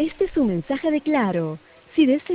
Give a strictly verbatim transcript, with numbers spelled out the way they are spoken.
Este es un mensaje de Claro. Si desea